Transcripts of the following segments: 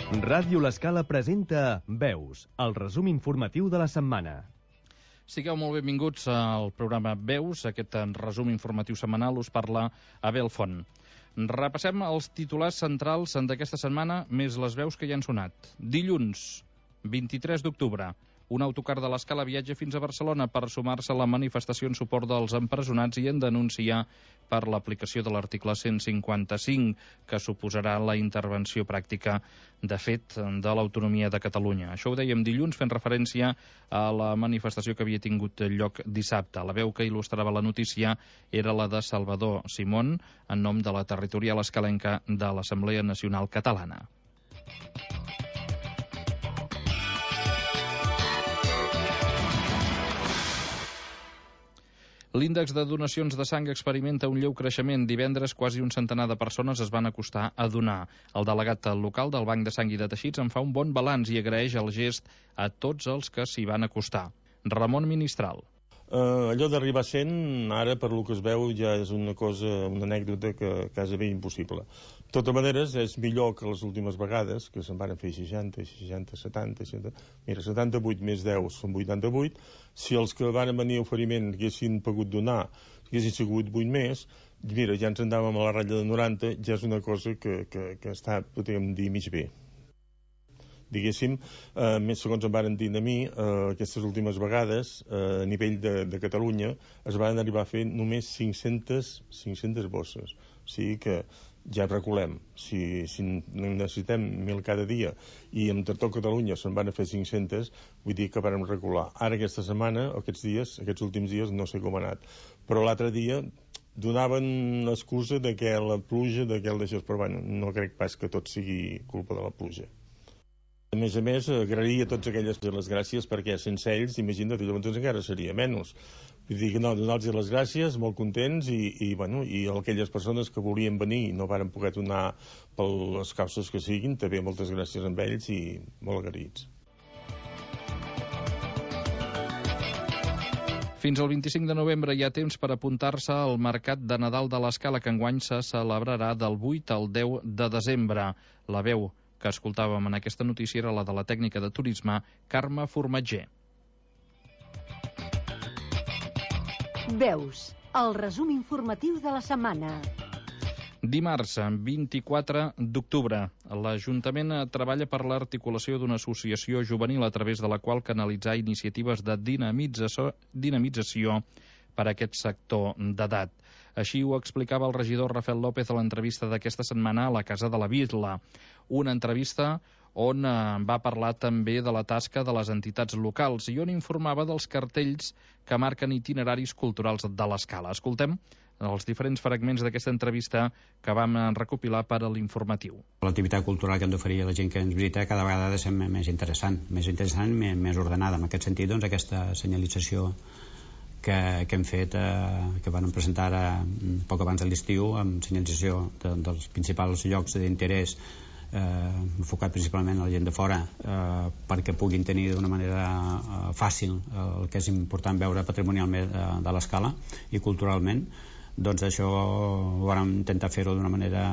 Ràdio L'Escala presenta Veus, el resum informatiu de la setmana. Sigueu molt benvinguts al programa Veus. Aquest resum informatiu setmanal us parla Abel Font. Repassem els titulars centrals d'aquesta setmana, més les veus que ja han sonat. Dilluns, 23 d'octubre, un autocar de l'Escala viatja fins a Barcelona per sumar-se a la manifestació en suport dels empresonats i en denúncia per l'aplicació de l'article 155, que suposarà la intervenció pràctica de fet de l'autonomia de Catalunya. Això ho dèiem dilluns fent referència a la manifestació que havia tingut lloc dissabte. La veu que il·lustrava la notícia era la de Salvador Simón, en nom de la territorial escalenca de l'Assemblea Nacional Catalana. L'índex de donacions de sang experimenta un lleu creixement. Divendres, quasi un centenar de persones es van acostar a donar. El delegat local del Banc de Sang i de Teixits en fa un bon balanç i agraeix el gest a tots els que s'hi van acostar. Ramon Ministral. Allò d'arribar a 100, ara, per lo que es veu, ja és una anècdota que quasi bé impossible. De totes maneres, és millor que les últimes vegades, que se'n van fer 60, 70... Mira, 78 més 10 són 88. Si els que van venir a oferiment haguessin pogut donar, haguessin sigut 8 més, mira, ja ens andàvem a la ratlla de 90, ja és una cosa que està, podríem dir, mig bé. Diguéssim, més segons em varen dir a mi, aquestes últimes vegades, a nivell de Catalunya, es van arribar a fer només 500 bosses. O sigui que ja reculem. Si necessitem 1.000 cada dia i amb tot Catalunya se'n van a fer 500, vull dir que vam recular. Ara aquesta setmana, aquests últims dies, no sé com ha anat. Però l'altre dia donaven l'excusa de que la pluja, de que el deixés, però bueno, no crec pas que tot sigui culpa de la pluja. A més, agrairia a tots aquelles les gràcies, perquè sense ells, imagina't, llavors encara seria menys. Vull dir que no, donar-los les gràcies, molt contents, i aquelles persones que volien venir i no varen poder donar per les causes que siguin, també moltes gràcies amb ells i molt agraïts. Fins al 25 de novembre hi ha temps per apuntar-se al Mercat de Nadal de l'Escala, que enguany se celebrarà del 8 al 10 de desembre. La veu que escoltàvem en aquesta notícia era la de la tècnica de turisme Carme Formatger. Veus, el resum informatiu de la setmana. Dimarts, 24 d'octubre, l'Ajuntament treballa per l'articulació d'una associació juvenil a través de la qual canalitzar iniciatives de dinamització per a aquest sector d'edat. Així ho explicava el regidor Rafael López a l'entrevista d'aquesta setmana a la Casa de la Vila. Una entrevista on va parlar també de la tasca de les entitats locals i on informava dels cartells que marquen itineraris culturals de l'Escala. Escoltem els diferents fragments d'aquesta entrevista que vam recopilar per a l'informatiu. L'activitat cultural que hem d'oferir a la gent que ens visita cada vegada ha de ser més interessant, més ordenada. En aquest sentit, doncs, aquesta senyalització que hem fet, que vam presentar poc abans de l'estiu, amb senyalització dels principals llocs d'interès, enfocat principalment a la gent de fora, perquè puguin tenir d'una manera fàcil el que és important veure patrimonialment de l'Escala i culturalment. Doncs això ho vam intentar fer-ho d'una manera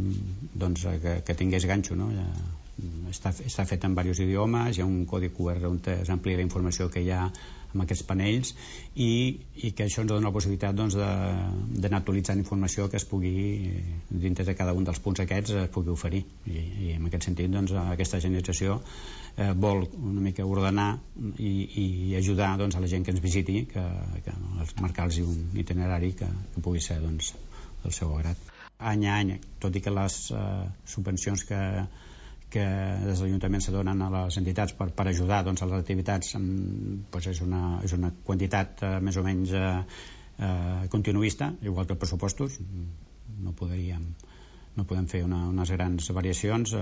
que tingués ganxo, no? Està fet en diversos idiomes, hi ha un codi QR on s'amplia la informació que hi ha amb aquests panells i que això ens dona la possibilitat d'anar actualitzant informació que es pugui, dintre de cada un dels punts aquests, es pugui oferir. I en aquest sentit, aquesta generalització vol una mica ordenar i ajudar a la gent que ens visiti, que marcar-los un itinerari que pugui ser del seu agrat. Any a any, tot i que les subvencions que des de l'Ajuntament se donen a les entitats per ajudar a les activitats, és una quantitat més o menys continuista, igual que els pressupostos. No podem fer unes grans variacions.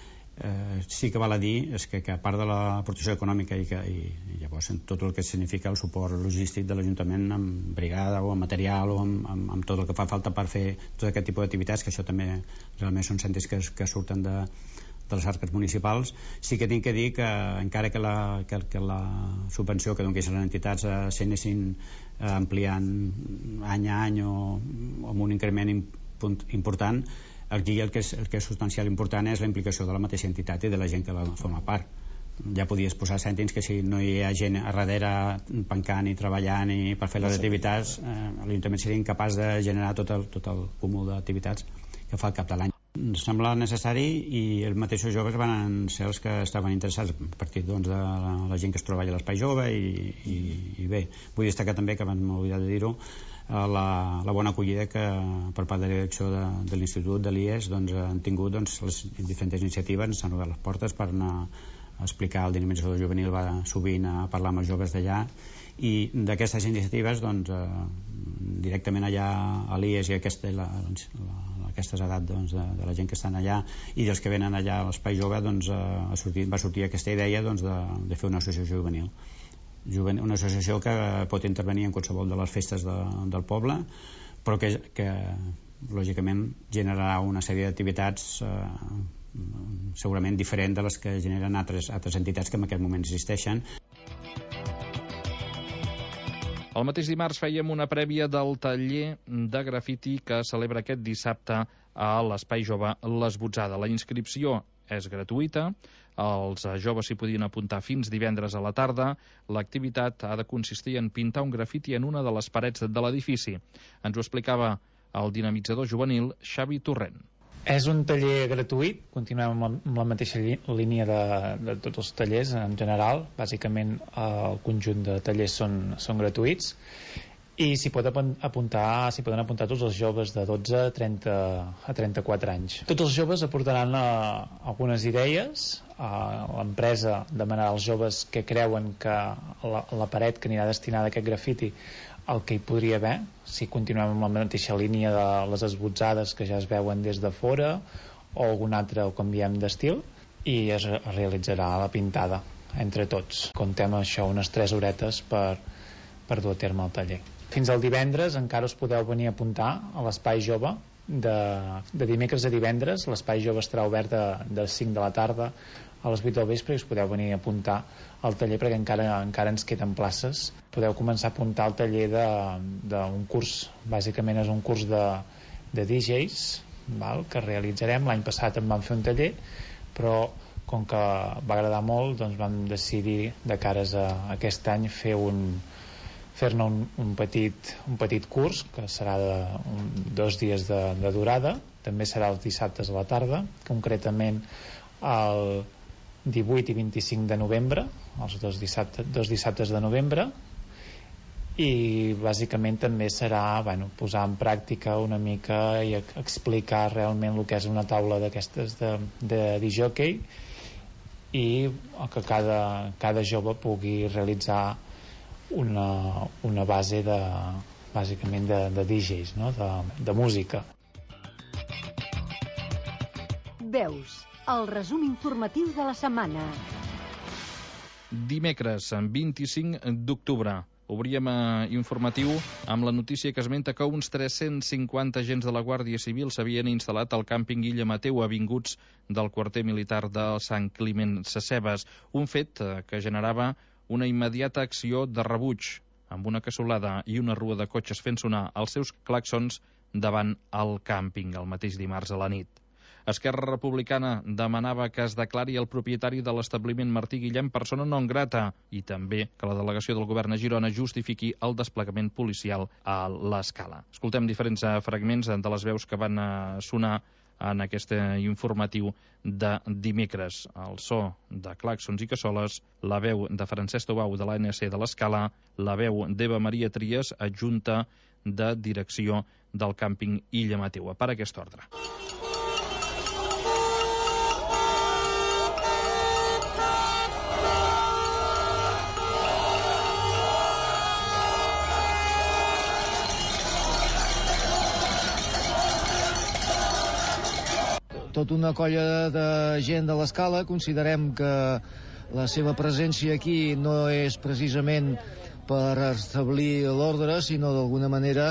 Sí que val a dir que a part de la protecció econòmica i llavors tot el que significa el suport logístic de l'Ajuntament amb brigada o amb material o amb tot el que fa falta per fer tot aquest tipus d'activitats, que això també realment són cèntims que surten de les arques municipals, sí que tinc que dir que encara que la subvenció que donguessin les entitats s'anessin ampliant any a any o amb un increment important, Aquí el que és substancial important és la implicació de la mateixa entitat i de la gent que la forma part. Ja podies posar cèntims que si no hi ha gent a darrere pencant i treballant i per fer les activitats, l'Ajuntament seria incapaç de generar tot el cúmul d'activitats que fa al cap de l'any. Ens sembla necessari i els mateixos joves van ser els que estaven interessats a partir de la gent que es treballa a l'Espai Jove i bé, vull destacar també que abans m'he oblidat de dir-ho, la bona acollida que per part de la direcció de l'Institut de l'IES han tingut les diferents iniciatives, ens han obert les portes per anar a explicar. El dinamitzador juvenil va sovint a parlar amb els joves d'allà i d'aquestes iniciatives directament allà a l'IES i aquestes edats de la gent que estan allà i dels que venen allà a l'Espai Jove va sortir aquesta idea de fer una associació juvenil, una associació que pot intervenir en qualsevol de les festes del poble, però que lògicament generarà una sèrie d'activitats segurament diferent de les que generen altres entitats que en aquest moment existeixen. El mateix dimarts fèiem una prèvia del taller de grafiti que celebra aquest dissabte a l'Espai Jove Les Botzada. La inscripció és gratuïta, els joves s'hi podien apuntar fins divendres a la tarda. L'activitat ha de consistir en pintar un grafiti en una de les parets de l'edifici. Ens ho explicava el dinamitzador juvenil Xavi Torrent. És un taller gratuït, continuem amb la mateixa línia de tots els tallers en general. Bàsicament el conjunt de tallers són gratuïts i s'hi poden apuntar tots els joves de 12 a 34 anys. Tots els joves aportaran algunes idees. L'empresa demanarà als joves que creuen que la paret que anirà destinada a aquest grafiti el que hi podria haver, si continuem amb la mateixa línia de les esbotzades que ja es veuen des de fora o algun altre, o com diem, d'estil, i es realitzarà la pintada entre tots. Contem això unes 3 horetes per dur a terme el taller. Fins al divendres encara us podeu venir a apuntar a l'Espai Jove. De dimecres a divendres l'Espai Jove estarà obert de 5 de la tarda a les 8 del vespre i us podeu venir a apuntar al taller perquè encara ens queden places. Podeu començar a apuntar al taller d'un curs, bàsicament és un curs de DJs, que realitzarem. L'any passat en vam fer un taller, però com que va agradar molt, doncs vam decidir de cares a aquest any fer-ne un petit curs que serà de 2 dies de durada. També serà els dissabtes a la tarda, concretament el 18 i 25 de novembre, els dos dissabtes de novembre, i bàsicament també serà posar en pràctica una mica i explicar realment el que és una taula d'aquestes de disjockey i que cada jove pugui realitzar una base bàsicament de DJs, no? de música. Veus, el resum informatiu de la setmana. Dimecres, 25 d'octubre, obríem informatiu amb la notícia que esmenta que uns 350 agents de la Guàrdia Civil s'havien instal·lat al càmping Illa Mateu, avinguts del quarter militar de Sant Climent Sescebes, un fet que generava una immediata acció de rebuig, amb una cassolada i una rua de cotxes fent sonar els seus claxons davant el càmping el mateix dimarts a la nit. Esquerra Republicana demanava que es declari el propietari de l'establiment Martí Guillem persona non grata i també que la delegació del govern a Girona justifiqui el desplegament policial a l'Escala. Escoltem diferents fragments de les veus que van sonar en aquest informatiu de dimecres. El so de claxons i cassoles, la veu de Francesc Tobau de l'ANC de l'Escala, la veu d'Eva Maria Trias, adjunta de direcció del càmping Illa Mateu. Per aquest ordre. Tota una colla de gent de l'Escala considerem que la seva presència aquí no és precisament per establir l'ordre, sinó d'alguna manera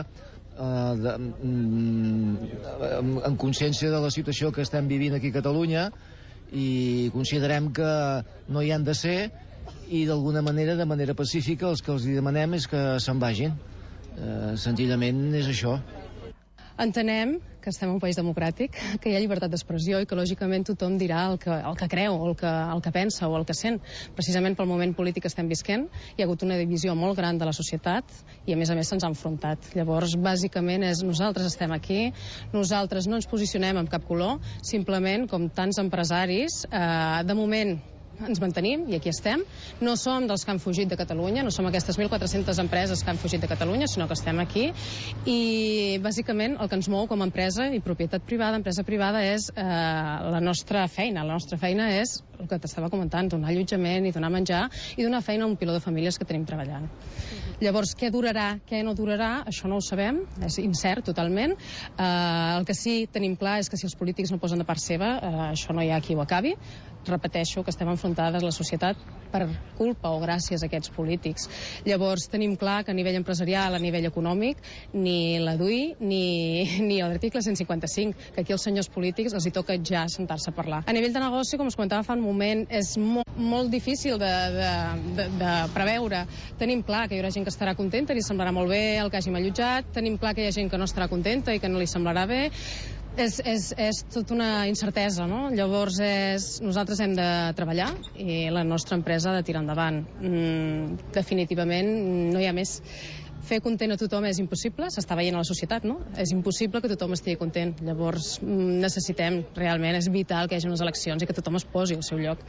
en consciència de la situació que estem vivint aquí a Catalunya, i considerem que no hi han de ser, i d'alguna manera, de manera pacífica, els que els demanem és que se'n vagin. Senzillament és això. Entenem que estem en un país democràtic, que hi ha llibertat d'expressió i que lògicament tothom dirà el que creu o el que pensa o el que sent. Precisament pel moment polític que estem visquent hi ha hagut una divisió molt gran de la societat i a més se'ns ha enfrontat. Llavors, bàsicament nosaltres estem aquí, nosaltres no ens posicionem amb cap color, simplement com tants empresaris, de moment ens mantenim i aquí estem. No som dels que han fugit de Catalunya, no som aquestes 1.400 empreses que han fugit de Catalunya, sinó que estem aquí i bàsicament el que ens mou com a empresa i propietat privada, empresa privada, és la nostra feina. La nostra feina és el que t'estava comentant, donar allotjament i donar menjar i donar feina a un piló de famílies que tenim treballant. Llavors, què durarà, què no durarà, això no ho sabem, és incert totalment. El que sí tenim clar és que si els polítics no posen de part seva, això no hi ha qui ho acabi. Repeteixo que estem enfrontades a la societat per culpa o gràcies a aquests polítics. Llavors tenim clar que a nivell empresarial, a nivell econòmic, ni la DUI ni l'article 155, que aquí els senyors polítics els hi toca ja sentar-se a parlar. A nivell de negoci, com us comentava fa un moment, és molt difícil de preveure. Tenim clar que hi haurà gent que estarà contenta, li semblarà molt bé el que hàgim allotjat, tenim clar que hi ha gent que no estarà contenta i que no li semblarà bé. És tota una incertesa, no? Llavors nosaltres hem de treballar i la nostra empresa ha de tirar endavant. Definitivament no hi ha més. Fer content a tothom és impossible, s'està veient a la societat, no? És impossible que tothom estigui content. Llavors necessitem, realment, és vital que hi hagi unes eleccions i que tothom es posi al seu lloc.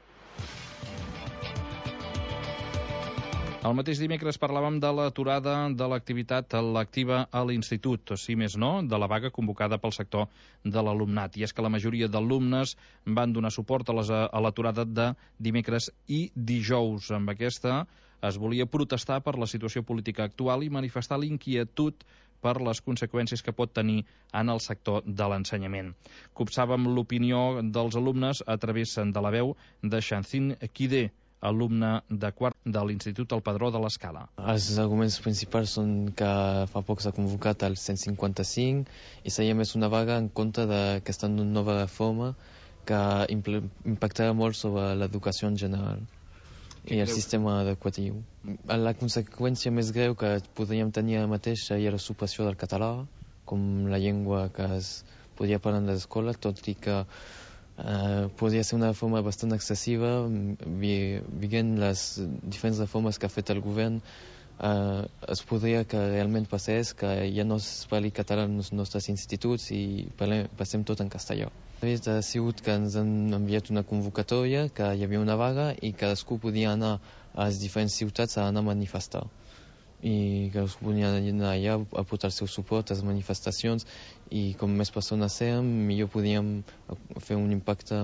El mateix dimecres parlàvem de l'aturada de l'activitat lectiva a l'institut, si més no, de la vaga convocada pel sector de l'alumnat. I és que la majoria d'alumnes van donar suport a l'aturada de dimecres i dijous. Amb aquesta es volia protestar per la situació política actual i manifestar l'inquietud per les conseqüències que pot tenir en el sector de l'ensenyament. Copsàvem l'opinió dels alumnes a través de la veu de Xancín Quidé, alumne de quart de l'Institut El Padró de l'Escala. Els arguments principals són que fa poc s'ha convocat el 155 i seria més una vaga en contra d'aquesta nova reforma que impactarà molt sobre l'educació en general i el sistema educatiu. La conseqüència més greu que podríem tenir ara mateix seria la supressió del català com la llengua que es podria parlar en les escoles, tot i que podria ser una reforma bastant excessiva. Veient les diferents reformes que ha fet el govern, es podria que realment passés que ja no es parli català en els nostres instituts i passem tot en castellà. Ha sigut que ens han enviat una convocatòria, que hi havia una vaga i cadascú podia anar a les diferents ciutats a anar a manifestar. I que us podien anar allà a portar el seu suport a les manifestacions i com més persones érem, millor podíem fer un impacte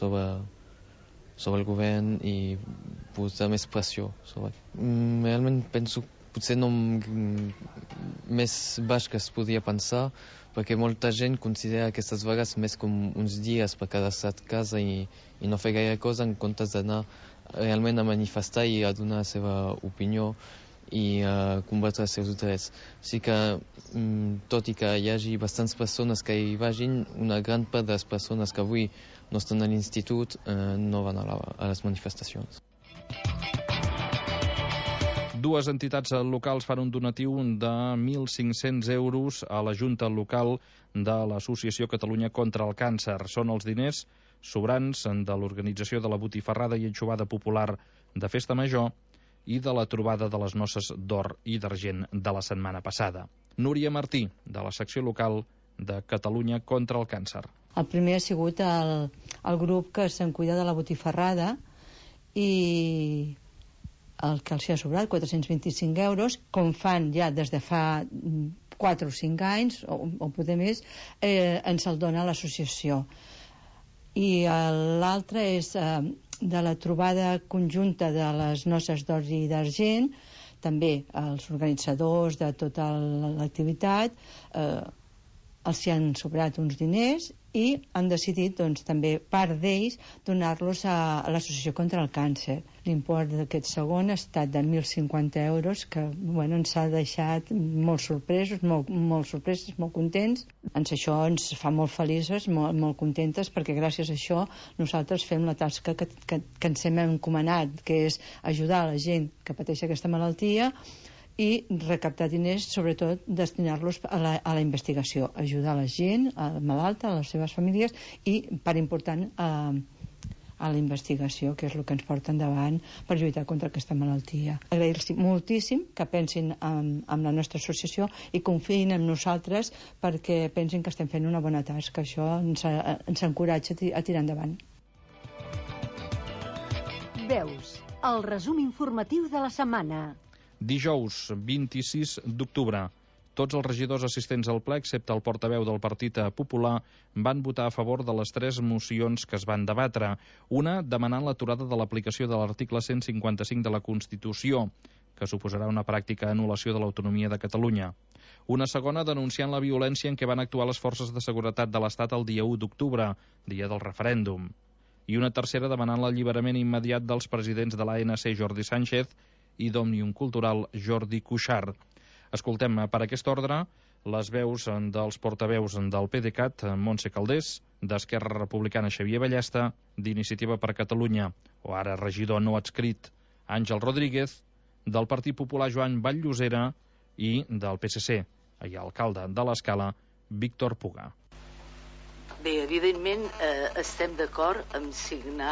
sobre el govern i posar més pressió sobre. Realment penso potser no més baix que es podia pensar, perquè molta gent considera aquestes vagues més com uns dies per quedar-se a casa i no fer gaire cosa en comptes d'anar realment a manifestar i a donar la seva opinió i combatre els seus drets. Així que, tot i que hi hagi bastants persones que hi vagin, una gran part de les persones que avui no estan a l'institut no van a les manifestacions. Dues entitats locals fan un donatiu de 1.500 euros a la Junta Local de l'Associació Catalunya contra el Càncer. Són els diners sobrants de l'organització de la botifarrada i anxovada popular de Festa Major i de la trobada de les noces d'or i d'argent de la setmana passada. Núria Martí, de la secció local de Catalunya contra el Càncer. El primer ha sigut el grup que se'n cuida de la botifarrada i el que els ha sobrat, 425 euros, com fan ja des de fa 4 o 5 anys, o poder més, ens el dona l'associació. I l'altre és de la trobada conjunta de les noces d'or i d'argent, també els organitzadors de tota l'activitat els hi han sobrat uns diners i han decidit, doncs, també part d'ells donar-los a l'Associació contra el Càncer. L'import d'aquest segon ha estat de 1.050 euros, que ens ha deixat molt sorpresos, molt contents. Això ens fa molt feliços, molt contentes, perquè gràcies a això nosaltres fem la tasca que ens hem encomanat, que és ajudar a la gent que pateix aquesta malaltia i recaptar diners, sobretot destinar-los a la investigació, ajudar la gent, a la malalta, a les seves famílies i, part important, a la investigació, que és el que ens porta endavant per lluitar contra aquesta malaltia. Agrair-los moltíssim que pensin en la nostra associació i confiïn en nosaltres perquè pensin que estem fent una bona tasca. Això ens encoratja a tirar endavant. Veus, el resum informatiu de la setmana. Dijous, 26 d'octubre. Tots els regidors assistents al ple, excepte el portaveu del Partit Popular, van votar a favor de les 3 mocions que es van debatre. Una demanant l'aturada de l'aplicació de l'article 155 de la Constitució, que suposarà una pràctica anul·lació de l'autonomia de Catalunya. Una segona denunciant la violència en què van actuar les forces de seguretat de l'Estat el dia 1 d'octubre, dia del referèndum. I una tercera demanant l'alliberament immediat dels presidents de l'ANC Jordi Sánchez i d'Òmnium Cultural Jordi Cuixart. Escoltem per aquest ordre les veus dels portaveus del PDeCAT, Montse Caldés, d'Esquerra Republicana Xavier Ballesta, d'Iniciativa per Catalunya, o ara regidor no adscrit, Àngel Rodríguez, del Partit Popular Joan Vall-llosera i del PSC, i alcalde de l'Escala, Víctor Puga. Bé, evidentment estem d'acord en signar,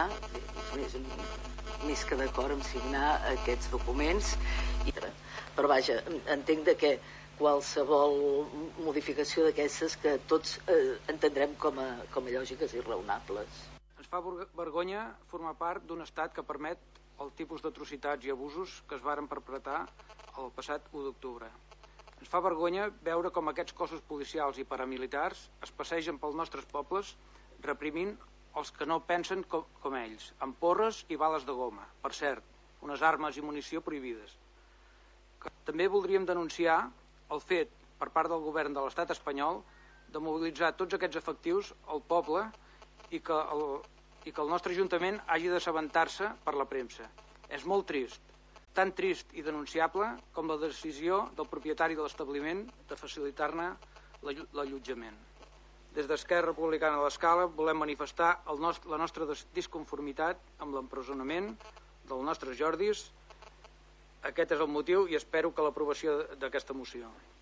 més que d'acord en signar aquests documents, però vaja, entenc que qualsevol modificació d'aquestes que tots entendrem com a lògiques i raonables. Ens fa vergonya formar part d'un estat que permet el tipus d'atrocitats i abusos que es varen perpetrar el passat 1 d'octubre. Ens fa vergonya veure com aquests cossos policials i paramilitars es passegen pels nostres pobles reprimint els que no pensen com ells, amb porres i bales de goma, per cert, unes armes i munició prohibides. També voldríem denunciar el fet, per part del govern de l'estat espanyol, de mobilitzar tots aquests efectius al poble i que el nostre Ajuntament hagi d'assabentar-se per la premsa. És molt trist, tan trist i denunciable com la decisió del propietari de l'establiment de facilitar-ne l'allotjament. Des d'Esquerra Republicana de l'Escala volem manifestar la nostra disconformitat amb l'empresonament dels nostres Jordis. Aquest és el motiu i espero que l'aprovació d'aquesta moció.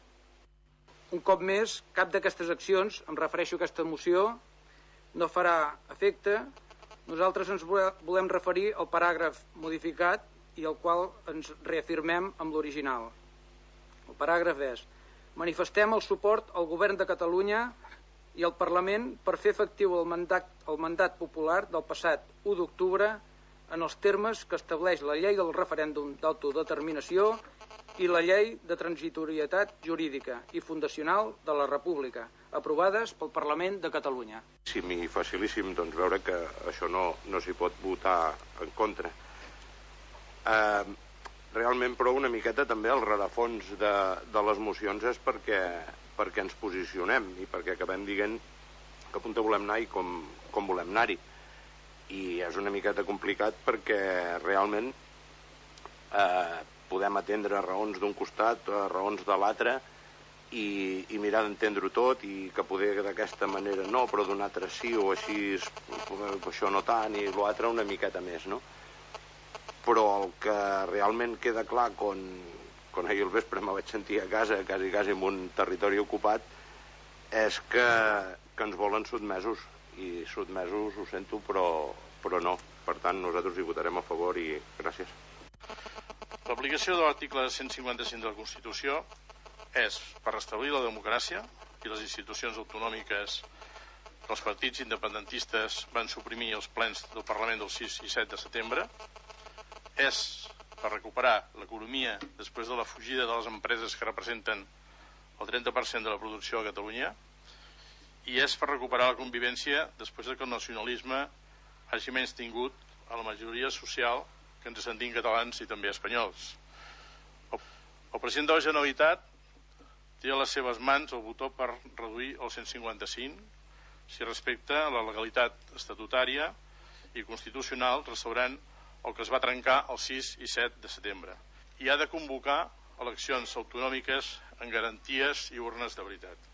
Un cop més, cap d'aquestes accions, em refereixo a aquesta moció, no farà efecte. Nosaltres ens volem referir al paràgraf modificat i al qual ens reafirmem amb l'original. El paràgraf és: manifestem el suport al Govern de Catalunya i al Parlament per fer efectiu el mandat popular del passat 1 d'octubre en els termes que estableix la llei del referèndum d'autodeterminació i la llei de transitorietat jurídica i fundacional de la República, aprovades pel Parlament de Catalunya. I facilíssim veure que això no s'hi pot votar en contra. Realment, però, una miqueta també el rerefons de les mocions és perquè ens posicionem i perquè acabem dient cap on volem anar i com volem anar-hi. I és una miqueta complicat perquè realment podem atendre raons d'un costat, raons de l'altre i mirar d'entendre-ho tot i que poder d'aquesta manera no, però d'un altre sí o així això no tant i l'altre una miqueta més, no? Però el que realment queda clar quan ahir al vespre me vaig sentir a casa quasi en un territori ocupat és que ens volen sotmesos i sotmesos ho sento però no, per tant nosaltres hi votarem a favor i gràcies. L'aplicació de l'article 155 de la Constitució és per restablir la democràcia i les institucions autonòmiques que els partits independentistes van suprimir els plens del Parlament del 6 i 7 de setembre, és per recuperar l'economia després de la fugida de les empreses que representen el 30% de la producció a Catalunya, i és per recuperar la convivència després que el nacionalisme hagi menys tingut a la majoria social que ens sentim catalans i també espanyols. El president de la Generalitat té a les seves mans el botó per reduir el 155 si respecta a la legalitat estatutària i constitucional restaurant el que es va trencar el 6 i 7 de setembre. I ha de convocar eleccions autonòmiques amb garanties i urnes de veritat.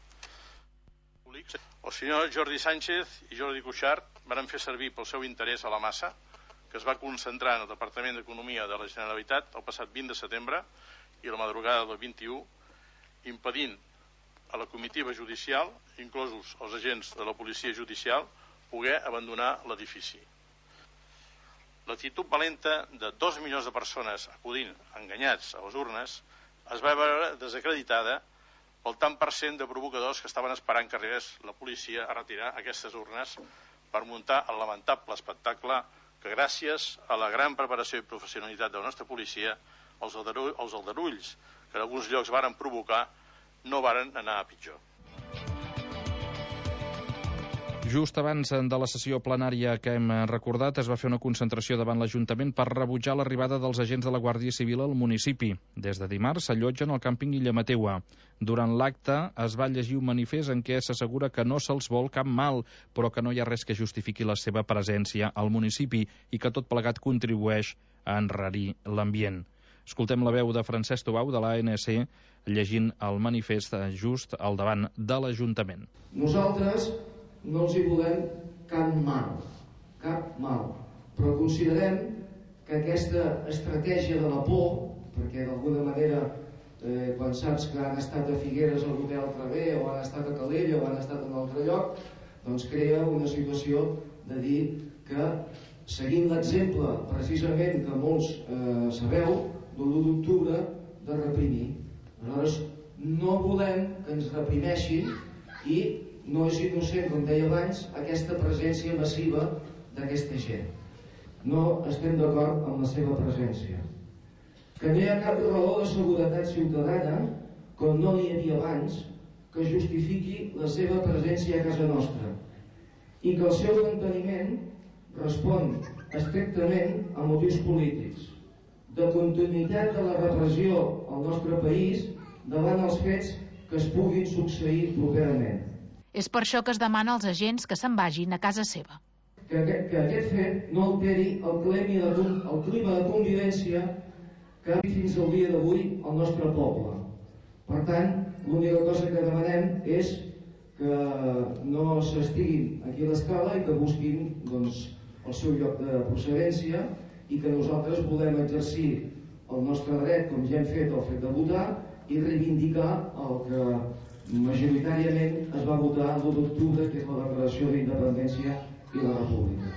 El senyor Jordi Sánchez i Jordi Cuixart van fer servir pel seu interès a la massa, que es va concentrar en el Departament d'Economia de la Generalitat el passat 20 de setembre, i la madrugada del 21, impedint a la comitiva judicial, inclosos els agents de la policia judicial, poder abandonar l'edifici. L'actitud valenta de 2 milions de persones acudint enganyats a les urnes es va veure desacreditada pel tant per cent de provocadors que estaven esperant que arribés la policia a retirar aquestes urnes per muntar el lamentable espectacle que, gràcies a la gran preparació i professionalitat de la nostra policia, els aldarulls que en alguns llocs varen provocar no varen anar a pitjor. Just abans de la sessió plenària que hem recordat, es va fer una concentració davant l'Ajuntament per rebutjar l'arribada dels agents de la Guàrdia Civil al municipi. Des de dimarts s'allotgen al càmping Illa Mateua. Durant l'acte es va llegir un manifest en què s'assegura que no se'ls vol cap mal, però que no hi ha res que justifiqui la seva presència al municipi i que tot plegat contribueix a enrarir l'ambient. Escoltem la veu de Francesc Tubau, de l'ANC, llegint el manifest just al davant de l'Ajuntament. Nosaltres no els hi volem cap mal, però considerem que aquesta estratègia de la por, perquè d'alguna manera quan saps que han estat a Figueres a l'hotel Travé o han estat a Calella o han estat en un altre lloc, doncs crea una situació de dir que seguint l'exemple precisament que molts sabeu de l'1 d'octubre de reprimir. Aleshores no volem que ens reprimeixin i no és innocent, com deia abans, aquesta presència massiva d'aquesta gent. No estem d'acord amb la seva presència. Que no hi ha cap raó de seguretat ciutadana, com no n'hi havia abans, que justifiqui la seva presència a casa nostra i que el seu manteniment respon estrictament a motius polítics, de continuïtat de la repressió al nostre país davant els fets que es puguin succeir properament. És per això que es demana als agents que se'n vagin a casa seva. Que aquest fet no alteri el clima de convivència que ha fins al dia d'avui al nostre poble. Per tant, l'única cosa que demanem és que no s'estiguin aquí a l'escala i que busquin el seu lloc de procedència i que nosaltres podem exercir el nostre dret, com ja hem fet el fet de votar, i reivindicar el que majoritàriament es va votar l'1 d'octubre, que és la declaració d'independència i la república.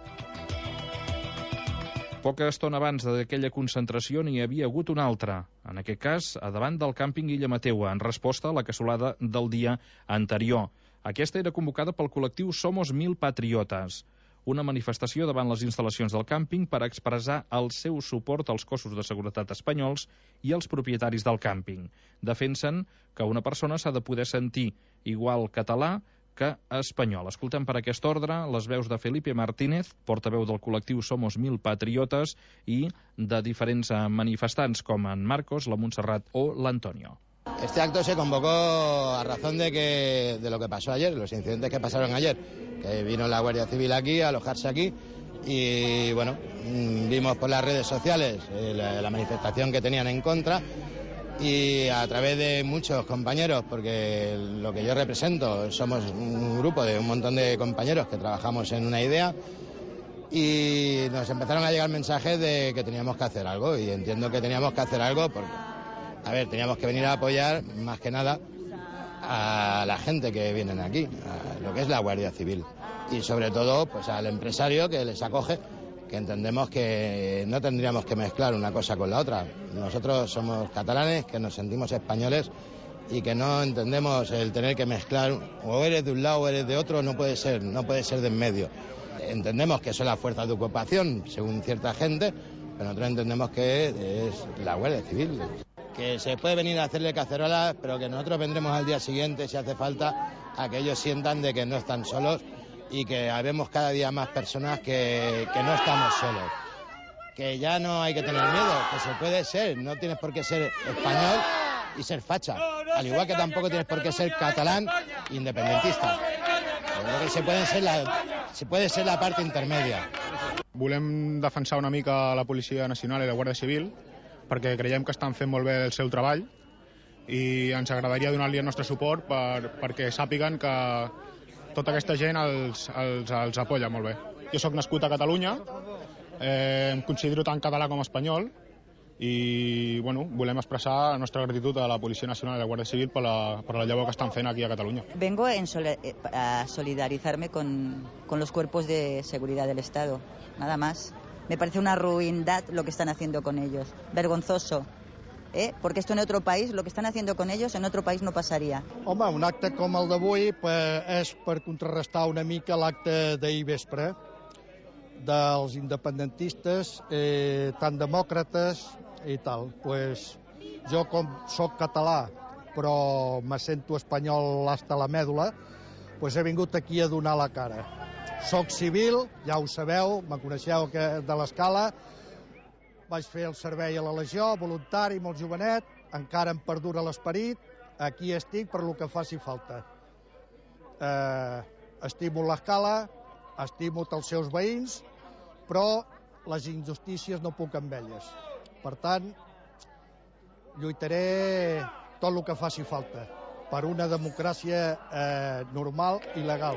Poca estona abans d'aquella concentració n'hi havia hagut una altra, en aquest cas a davant del càmping Illa Mateua, en resposta a la cassolada del dia anterior. Aquesta era convocada pel col·lectiu Somos 1000 Patriotes, una manifestació davant les instal·lacions del càmping per expressar el seu suport als cossos de seguretat espanyols i als propietaris del càmping. Defensen que una persona s'ha de poder sentir igual català que espanyol. Escoltem per aquest ordre les veus de Felipe Martínez, portaveu del col·lectiu Somos 1000 Patriotes, i de diferents manifestants com en Marcos, la Montserrat o l'Antonio. Este acto se convocó a razón de lo que pasó ayer, los incidentes que pasaron ayer, que vino la Guardia Civil aquí, a alojarse aquí, y bueno, vimos por las redes sociales la manifestación que tenían en contra, y a través de muchos compañeros, porque lo que yo represento, somos un grupo de un montón de compañeros que trabajamos en una idea, y nos empezaron a llegar mensajes de que teníamos que hacer algo, y entiendo que teníamos que hacer algo porque, a ver, teníamos que venir a apoyar más que nada a la gente que vienen aquí, a lo que es la Guardia Civil, y sobre todo pues al empresario que les acoge, que entendemos que no tendríamos que mezclar una cosa con la otra. Nosotros somos catalanes, que nos sentimos españoles y que no entendemos el tener que mezclar, o eres de un lado o eres de otro, no puede ser de en medio. Entendemos que son las fuerzas de ocupación, según cierta gente, pero nosotros entendemos que es la Guardia Civil. Que se puede venir a hacerle cacerolas, pero que nosotros vendremos al día siguiente, si hace falta, a que ellos sientan de que no están solos y que habemos cada día más personas que no estamos solos. Que ya no hay que tener miedo, que se puede ser, no tienes por qué ser español y ser facha, al igual que tampoco tienes por qué ser catalán independentista. Creo que se puede ser la parte intermedia. Volem defensar una mica la Policia Nacional i la Guàrdia Civil, perquè creiem que estan fent molt bé el seu treball i ens agradaria donar-li el nostre suport perquè sàpiguen que tota aquesta gent els apoya molt bé. Jo sóc nascut a Catalunya, em considero tant català com espanyol i volem expressar la nostra gratitud a la Policia Nacional i a la Guàrdia Civil per la llavor que estan fent aquí a Catalunya. Vengo a solidarizarme con los cuerpos de seguridad del Estado, nada más. Me parece una ruindad lo que están haciendo con ellos, vergonzoso. Porque esto en otro país, lo que están haciendo con ellos, en otro país no passaria. Home, un acte com el d'avui és per contrarrestar una mica l'acte d'ahir vespre dels independentistes, tan demòcrates i tal. Jo, com soc català, però me sento espanyol hasta la mèdula, he vingut aquí a donar la cara. Soc civil, ja ho sabeu, me coneixeu de l'Escala, vaig fer el servei a la Legió, voluntari, molt jovenet, encara em perdura l'esperit, aquí estic per lo que faci falta. Estimo l'Escala, estimo els seus veïns, però les injustícies no puc amb elles. Per tant, lluitaré tot el que faci falta per una democràcia normal i legal.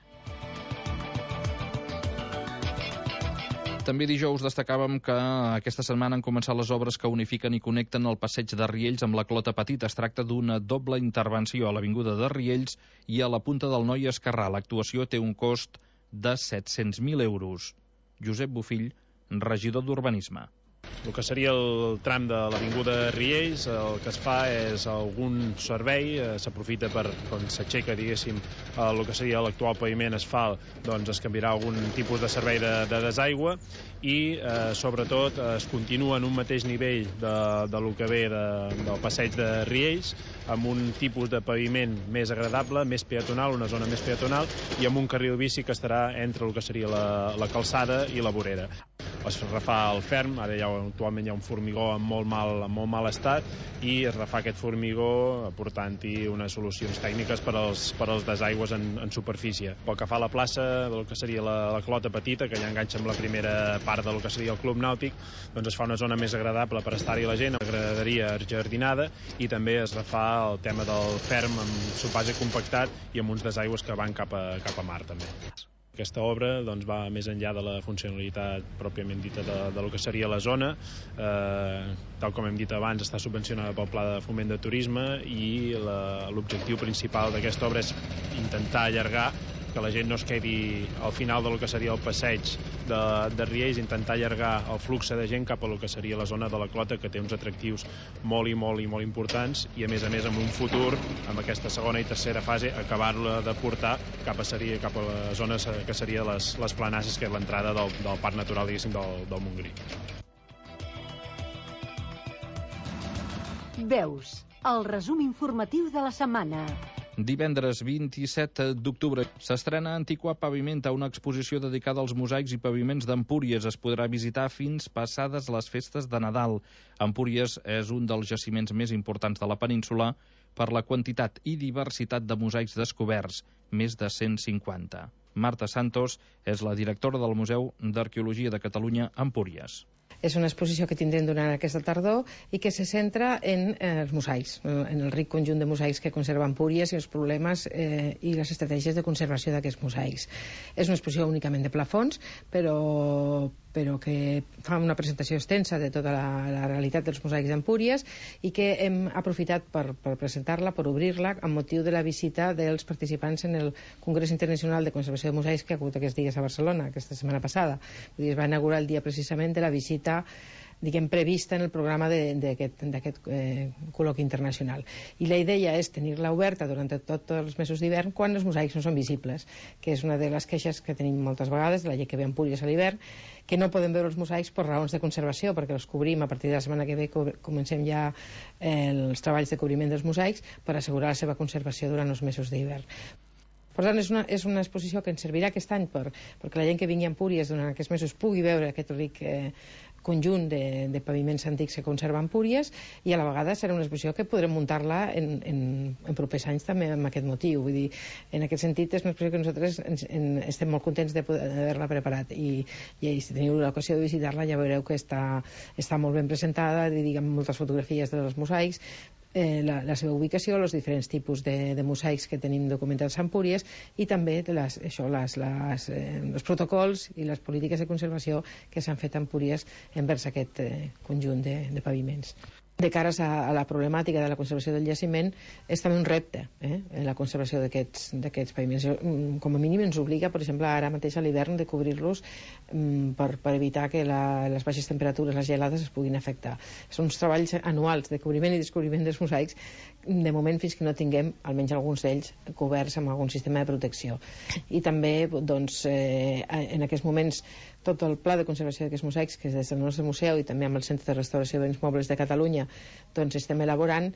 També dijous destacàvem que aquesta setmana han començat les obres que unifiquen i connecten el passeig de Riells amb la Clota Petita. Es tracta d'una doble intervenció a l'avinguda de Riells i a la Punta del Noi Esquerrà. L'actuació té un cost de 700.000 euros. Josep Bofill, regidor d'Urbanisme. El que seria el tram de l'avinguda Riells, el que es fa és algun servei, s'aprofita per, quan s'aixeca, diguéssim, el que seria l'actual paviment asfalt, doncs es canviarà algun tipus de servei de desaigua i, sobretot, es continua en un mateix nivell del que ve del passeig de Riells, amb un tipus de paviment més agradable, més peatonal, una zona més peatonal, i amb un carril bici que estarà entre el que seria la calçada i la vorera. Es refà el ferm, ara actualment hi ha un formigó en molt mal estat, i es refà aquest formigó aportant-hi unes solucions tècniques per als desaigües en superfície. Pel que fa a la plaça del que seria la Clota Petita, que ja enganxa amb la primera part del que seria el Club Nàutic, doncs es fa una zona més agradable per estar-hi la gent, una graderia jardinada, i també es refà el tema del ferm amb supàs compactat i amb uns desaigües que van cap a mar també. Aquesta obra va més enllà de la funcionalitat pròpiament dita de lo que seria la zona. Tal com hem dit abans, està subvencionada pel Pla de Foment de Turisme i l'objectiu principal d'aquesta obra és intentar allargar, que la gent no es quedi al final del que seria el passeig de Riells, intentar allargar el flux de gent cap a lo que seria la zona de la Clota, que té uns atractius molt importants, i a més amb un futur, amb aquesta segona i tercera fase, acabar-la de portar cap a la zona que seria les Planasses, que és l'entrada del Parc Natural, diguéssim, del Montgrí. Veus, el resum informatiu de la setmana. Divendres 27 d'octubre s'estrena Antiquà Pavimenta, una exposició dedicada als mosaics i paviments d'Empúries. Es podrà visitar fins passades les festes de Nadal. Empúries és un dels jaciments més importants de la península per la quantitat i diversitat de mosaics descoberts, més de 150. Marta Santos és la directora del Museu d'Arqueologia de Catalunya, Empúries. És una exposició que tindrem durant aquesta tardor i que se centra en els mosaics, en el ric conjunt de mosaics que conserva Empúries i els problemes i les estratègies de conservació d'aquests mosaics. És una exposició únicament de plafons, però que fa una presentació extensa de tota la realitat dels mosaics d'Empúries i que hem aprofitat per presentar-la, per obrir-la, amb motiu de la visita dels participants en el Congrés Internacional de Conservació de Mosaics que ha hagut aquests dies a Barcelona, aquesta setmana passada. Es va inaugurar el dia precisament de la visita prevista en el programa d'aquest col·loqui internacional. I la idea és tenir-la oberta durant tots els mesos d'hivern quan els mosaics no són visibles, que és una de les queixes que tenim moltes vegades de la gent que ve a Empúries a l'hivern, que no podem veure els mosaics per raons de conservació, perquè els cobrim a partir de la setmana que ve, comencem ja els treballs de cobriment dels mosaics per assegurar la seva conservació durant els mesos d'hivern. Per tant, és una exposició que ens servirà aquest any perquè la gent que vingui a Empúries durant aquests mesos pugui veure aquest ric conjunt de paviments antics que conserva Empúries, i a la vegada serà una exposició que podrem muntar-la en propers anys també amb aquest motiu. Vull dir, en aquest sentit és una exposició que nosaltres estem molt contents d'haver-la preparat i si teniu l'ocasió de visitar-la ja veureu que està molt ben presentada, amb moltes fotografies dels mosaics. la seva ubicació, els diferents tipus de mosaics que tenim documentats a Empúries i també els protocols i les polítiques de conservació que s'han fet a Empúries envers aquest conjunt de paviments. De cares a la problemàtica de la conservació del jaciment és també un repte, la conservació d'aquests paviments. Com a mínim ens obliga, per exemple, ara mateix a l'hivern de cobrir-los per evitar que les baixes temperatures, les gelades es puguin afectar. Són uns treballs anuals de cobriment i descobriment dels mosaics, de moment fins que no tinguem almenys alguns d'ells coberts amb algun sistema de protecció. I també en aquests moments tot el pla de conservació d'aquests mosaics, que des del nostre museu i també amb el Centre de Restauració de Béns Mobles de Catalunya estem elaborant,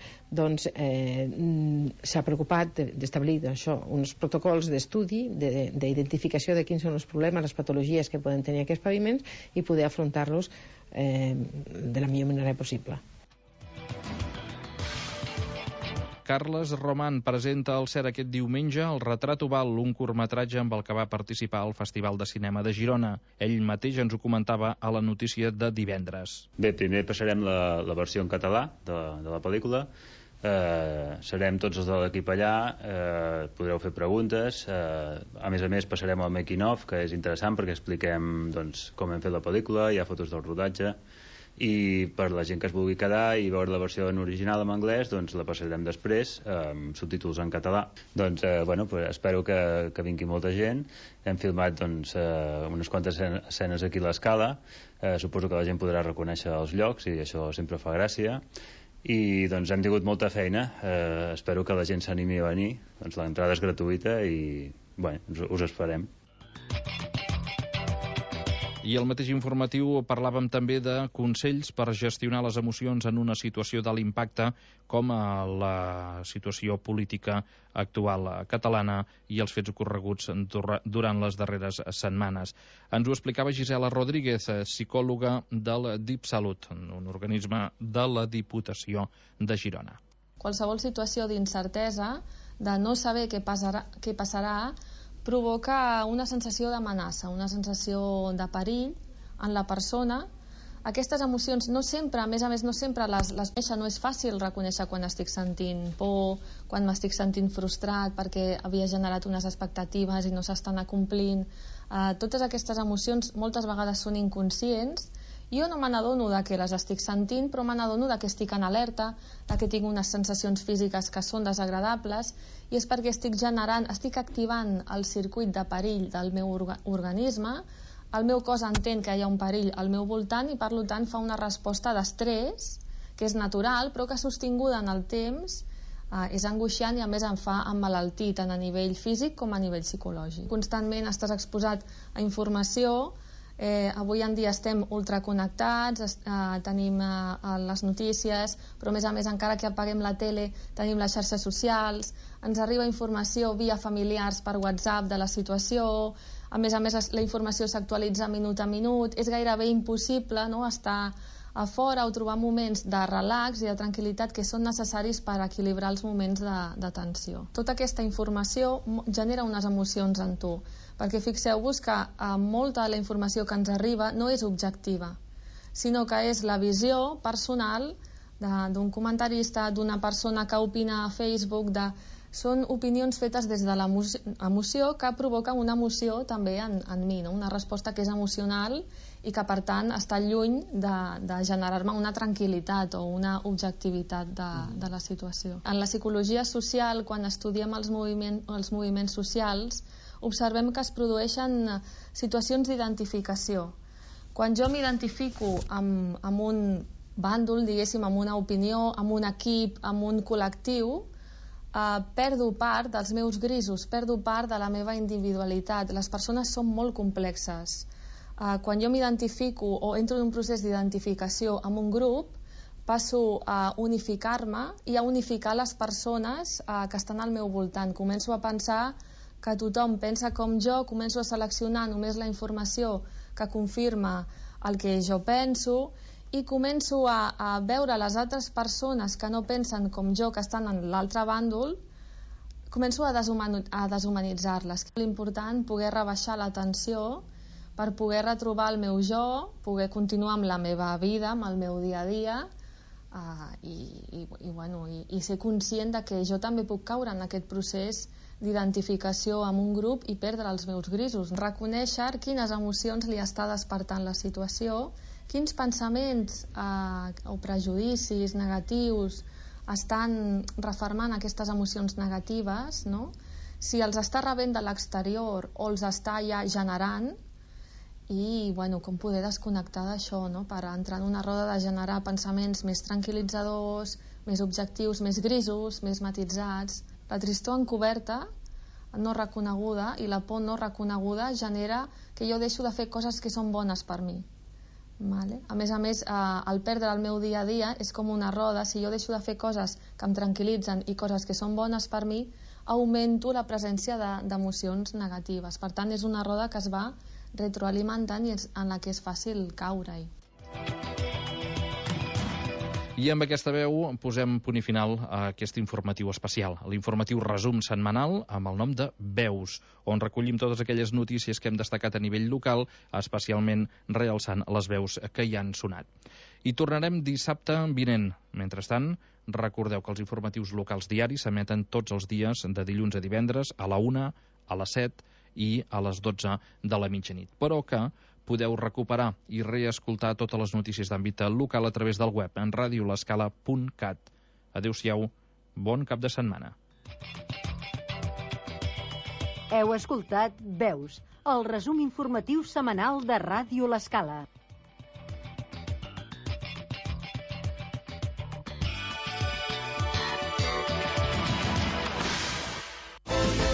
s'ha preocupat d'establir uns protocols d'estudi, d'identificació de quins són els problemes, les patologies que poden tenir aquests paviments i poder afrontar-los de la millor manera possible. Carles Román presenta al CER aquest diumenge El retrat oval, un curtmetratge amb el que va participar al Festival de Cinema de Girona. Ell mateix ens ho comentava a la notícia de divendres. Bé, primer passarem la versió en català de la pel·lícula. Serem tots els de l'equip allà, podreu fer preguntes, a més passarem al making of, que és interessant perquè expliquem com hem fet la pel·lícula, hi ha fotos del rodatge, i per la gent que es vulgui quedar i veure la versió en original en anglès, la passarem després amb subtítols en català. Espero que vingui molta gent. Hem filmat unes quantes escenes aquí a l'Escala, suposo que la gent podrà reconèixer els llocs i això sempre fa gràcia. I hem tingut molta feina, espero que la gent s'animi a venir. L'entrada és gratuïta i us esperem. I al mateix informatiu parlàvem també de consells per gestionar les emocions en una situació d'alt impacte com la situació política actual catalana i els fets ocorreguts durant les darreres setmanes. Ens ho explicava Gisela Rodríguez, psicòloga del DipSalut, un organisme de la Diputació de Girona. Qualsevol situació d'incertesa, de no saber què passarà, provoca una sensació d'amenaça, una sensació de perill en la persona. Aquestes emocions no sempre, a més no sempre les conèixer, no és fàcil reconèixer quan estic sentint por, quan m'estic sentint frustrat perquè havia generat unes expectatives i no s'estan acomplint. Totes aquestes emocions moltes vegades són inconscients. Jo no me n'adono de que les estic sentint, però me n'adono de que estic en alerta, de que tinc unes sensacions físiques que són desagradables, i és perquè estic activant el circuit de perill del meu organisme, el meu cos entén que hi ha un perill al meu voltant i per tant fa una resposta d'estrès, que és natural, però que sostinguda en el temps és angoixant i a més em fa emmalaltir tant a nivell físic com a nivell psicològic. Constantment estàs exposat a informació. Avui en dia estem ultraconnectats, tenim les notícies, però a més encara que apaguem la tele tenim les xarxes socials, ens arriba informació via familiars per WhatsApp de la situació, a més la informació s'actualitza minut a minut, és gairebé impossible estar a fora o trobar moments de relax i de tranquil·litat que són necessaris per equilibrar els moments de tensió. Tota aquesta informació genera unes emocions en tu, perquè fixeu-vos que molta de la informació que ens arriba no és objectiva, sinó que és la visió personal d'un comentarista, d'una persona que opina a Facebook, són opinions fetes des de l'emoció que provoquen una emoció també en mi, una resposta que és emocional i que per tant està lluny de generar-me una tranquil·litat o una objectivitat de la situació. En la psicologia social, quan estudiem els moviments socials, observem que es produeixen situacions d'identificació. Quan jo m'identifico amb un bàndol, diguéssim, amb una opinió, amb un equip, amb un col·lectiu, perdo part dels meus grisos, perdo part de la meva individualitat. Les persones són molt complexes. Quan jo m'identifico o entro en un procés d'identificació amb un grup, passo a unificar-me i a unificar les persones que estan al meu voltant. Començo a pensar que tothom pensa com jo, començo a seleccionar només la informació que confirma el que jo penso i començo a veure les altres persones que no pensen com jo, que estan en l'altre bàndol, començo a deshumanitzar-les. És important poder rebaixar la tensió per poder retrobar el meu jo, poder continuar amb la meva vida, amb el meu dia a dia, i ser conscient de que jo també puc caure en aquest procés d'identificació amb un grup i perdre els meus grisos, reconèixer quines emocions li està despertant la situació, quins pensaments o prejudicis negatius estan refermant aquestes emocions negatives, no? Si els està rebent de l'exterior o els està ja generant, i com poder desconnectar d'això, no? Per entrar en una roda de generar pensaments més tranquil·litzadors, més objectius, més grisos, més matitzats. La tristor encoberta, no reconeguda, i la por no reconeguda genera que jo deixo de fer coses que són bones per mi. Vale? A més, el perdre el meu dia a dia és com una roda. Si jo deixo de fer coses que em tranquil·litzen i coses que són bones per mi, augmento la presència d'emocions negatives. Per tant, és una roda que es va retroalimentant i en la que és fàcil caure-hi. I amb aquesta veu posem punt i final a aquest informatiu especial, l'informatiu resum setmanal amb el nom de Veus, on recollim totes aquelles notícies que hem destacat a nivell local, especialment realçant les veus que hi han sonat. I tornarem dissabte vinent. Mentrestant, recordeu que els informatius locals diaris s'emeten tots els dies de dilluns a divendres a la 1, a les 7 i a les 12 de la mitjanit, però que podeu recuperar i reescoltar totes les notícies d'àmbit local a través del web en radiolescala.cat. Adéu-siau, bon cap de setmana. Heu escoltat Veus, el resum informatiu setmanal de Ràdio L'Escala.